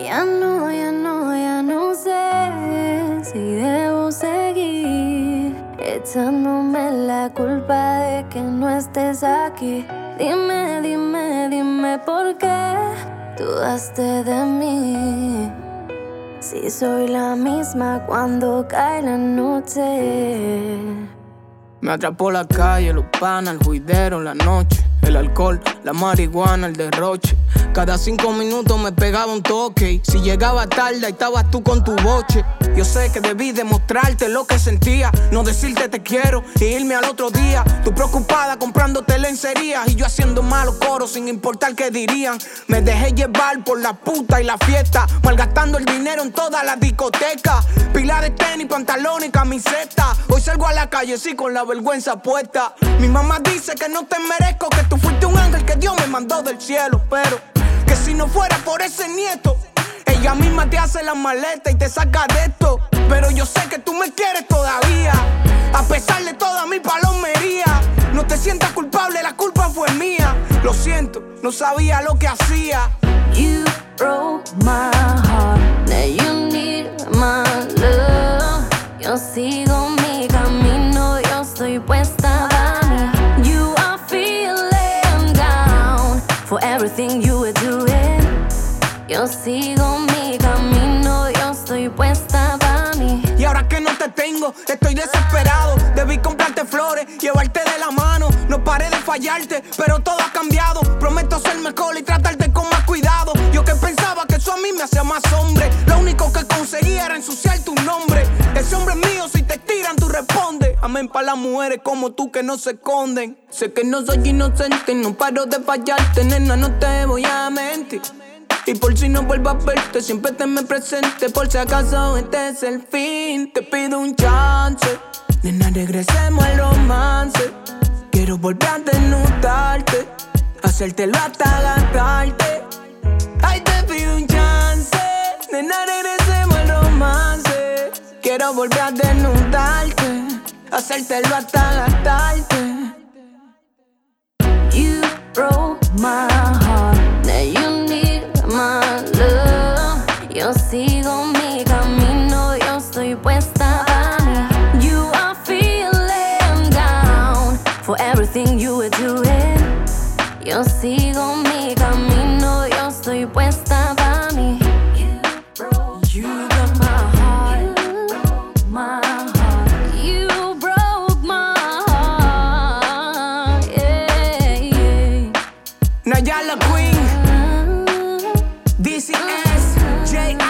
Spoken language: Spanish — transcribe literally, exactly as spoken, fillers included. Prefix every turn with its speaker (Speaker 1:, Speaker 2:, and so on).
Speaker 1: Ya no, ya no, ya no sé si debo seguir echándome la culpa de que no estés aquí. Dime, dime, dime por qué dudaste de mí. Si soy la misma cuando cae la noche.
Speaker 2: Me atrapó la calle, los panas, el juidero, la noche, el alcohol, la marihuana, el derroche. Cada cinco minutos me pegaba un toque y si llegaba tarde, ahí estabas tú con tu boche. Yo sé que debí demostrarte lo que sentía, no decirte te quiero y irme al otro día. Tú preocupada comprándote lencerías y yo haciendo malos coros sin importar qué dirían. Me dejé llevar por la puta y la fiesta, malgastando el dinero en toda la discoteca. Pila de tenis, pantalones y camiseta. Hoy salgo a la calle sí con la vergüenza puesta. Mi mamá dice que no te merezco, que tú fuiste un ángel que Dios me mandó del cielo, pero que si no fuera por ese nieto, ella misma te hace la maleta y te saca de esto. Pero yo sé que tú me quieres todavía, a pesar de toda mi palomería. No te sientas culpable, la culpa fue mía. Lo siento, no sabía lo que hacía.
Speaker 1: You broke my heart, now you need my love. Yo sigo mi camino, yo estoy puesta para mí. You are feeling down for everything you were doing. Yo sigo mi camino, yo estoy puesta para mí.
Speaker 2: Y ahora que no te tengo, estoy desesperado. Debí comprarte flores, llevarte de la mano. No paré de fallarte, pero todo ha cambiado. Prometo ser mejor y tratarte con más cuidado. Yo que pensaba que eso a mí me hacía más hombre. Lo único que conseguía era ensuciar tu nombre. Ese hombre es mío, si te tiran tú respondes. Amén para las mujeres como tú que no se esconden. Sé que no soy inocente, no paro de fallarte, nena, no te voy a mentir. Y por si no vuelvo a verte, siempre tenme presente. Por si acaso este es el fin, te pido un chance. Nena, regresemos al romance. Quiero volver a desnudarte, hacértelo hasta gastarte. Ay, te pido un chance. Nena, regresemos al romance. Quiero volver a desnudarte, hacértelo hasta gastarte.
Speaker 1: You broke my heart, now you need my love. Yo sigo mi camino, yo estoy puesta para mí. You are feeling down for everything you were doing. Yo sigo mi camino, yo estoy puesta para mí. You got my heart, my heart. You broke my heart, yeah, yeah.
Speaker 2: Nayala Queen, D C S, J